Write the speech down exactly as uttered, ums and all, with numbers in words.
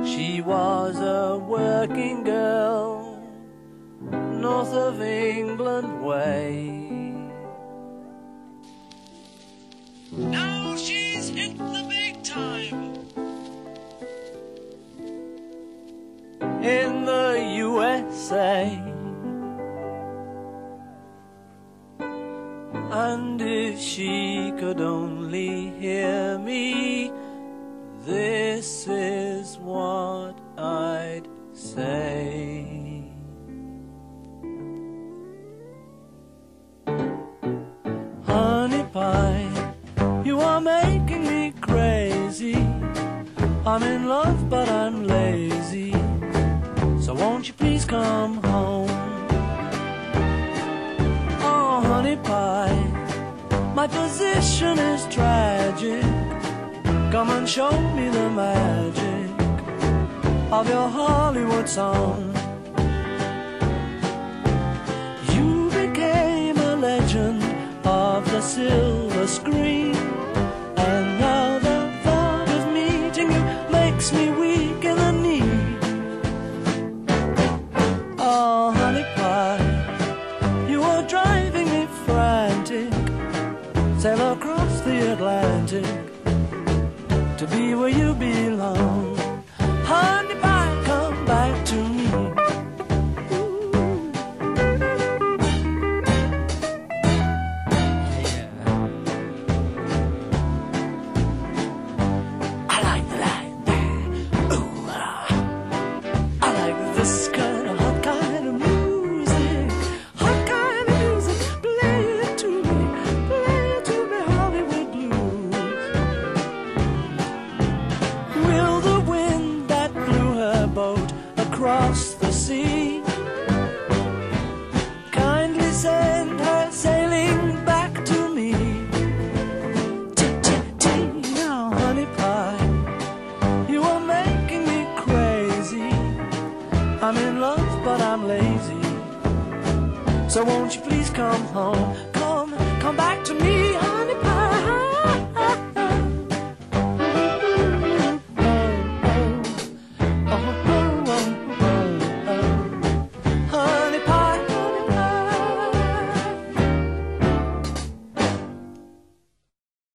She was a working girl, north of England way. Now she's hit the big time in the U S A. And if she could only hear me, this is what I'd say. Honey pie, you are making me crazy. I'm in love but I'm lazy, so won't you please come home? Oh honey pie, my position is tragic. Come and show me the magic of your Hollywood song. You became a legend of the silver screen, and now the thought of meeting you makes me weak in the knee. Oh honey pie, you are driving me frantic. Sail across the Atlantic to be where you belong. Honey pie, come back to me. Yeah. I like that, that. Ooh, ah. I like this kind of hot kind of music. Hot kind of music. Play it to me, play it to me, Hollywood blues. Will the wind that blew her boat across the sea kindly send her sailing back to me? T-t-t, now honey pie, you are making me crazy. I'm in love but I'm lazy, so won't you please come home? Come, come back to me, honey pie.